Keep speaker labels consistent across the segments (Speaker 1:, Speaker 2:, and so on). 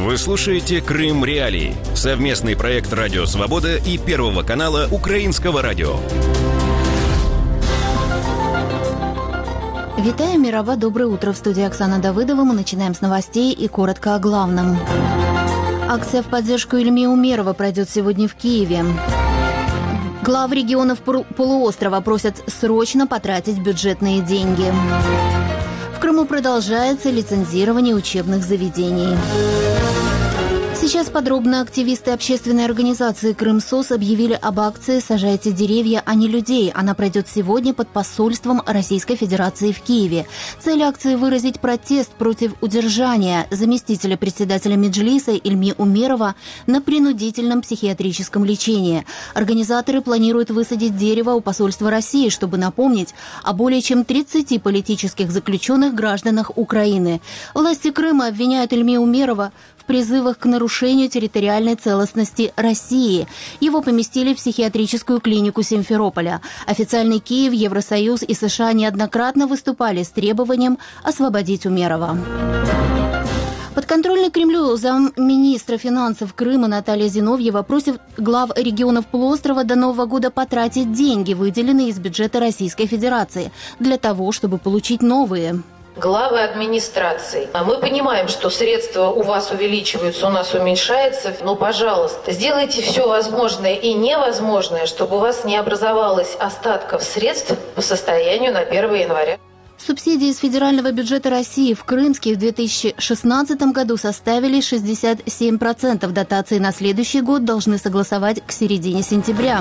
Speaker 1: Вы слушаете «Крым Реалии» – совместный проект «Радио Свобода» и Первого канала Украинского радио.
Speaker 2: Витаю, Мирова, доброе утро. В студии Оксана Давыдова. Мы начинаем с новостей и коротко о главном. Акция в поддержку Ильми Умерова пройдет сегодня в Киеве. Глав регионов полуострова просят срочно потратить бюджетные деньги. В Крыму продолжается лицензирование учебных заведений. Сейчас подробно. Активисты общественной организации «Крымсос» объявили об акции «Сажайте деревья, а не людей». Она пройдет сегодня под посольством Российской Федерации в Киеве. Цель акции – выразить протест против удержания заместителя председателя Меджлиса Ильми Умерова на принудительном психиатрическом лечении. Организаторы планируют высадить дерево у посольства России, чтобы напомнить о более чем 30 политических заключенных гражданах Украины. Власти Крыма обвиняют Ильми Умерова в призывах к нарушению территориальной целостности России. Его поместили в психиатрическую клинику Симферополя. Официальный Киев, Евросоюз и США неоднократно выступали с требованием освободить Умерова. Подконтрольный Кремлю замминистра финансов Крыма Наталья Зиновьева просит глав регионов полуострова до Нового года потратить деньги, выделенные из бюджета Российской Федерации, для того, чтобы получить новые.
Speaker 3: Главы администрации. Мы понимаем, что средства у вас увеличиваются, у нас уменьшаются. Но, пожалуйста, сделайте все возможное и невозможное, чтобы у вас не образовалось остатков средств по состоянию на 1 января.
Speaker 2: Субсидии из федерального бюджета России в Крымске в 2016 году составили 67%. Дотации на следующий год должны согласовать к середине сентября.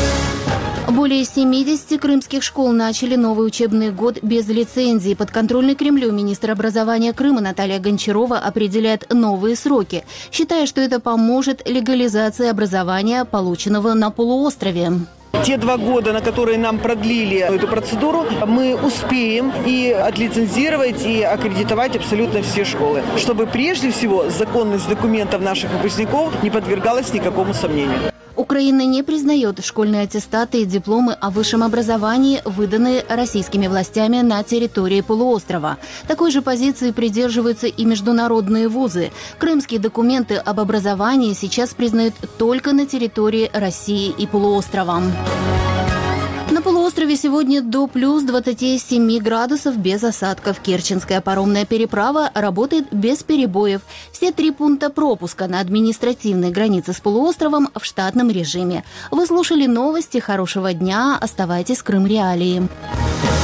Speaker 2: Более 70 крымских школ начали новый учебный год без лицензии. Подконтрольный Кремлю министр образования Крыма Наталья Гончарова определяет новые сроки, считая, что это поможет легализации образования, полученного на полуострове.
Speaker 4: Те 2 года, на которые нам продлили эту процедуру, мы успеем и отлицензировать, и аккредитовать абсолютно все школы, чтобы прежде всего законность документов наших выпускников не подвергалась никакому сомнению.
Speaker 2: Украина не признает школьные аттестаты и дипломы о высшем образовании, выданные российскими властями на территории полуострова. Такой же позиции придерживаются и международные вузы. Крымские документы об образовании сейчас признают только на территории России и полуострова. На полуострове сегодня до плюс 27 градусов без осадков. Керченская паромная переправа работает без перебоев. Все 3 пункта пропуска на административной границе с полуостровом в штатном режиме. Вы слушали новости. Хорошего дня. Оставайтесь с Крым Реалии.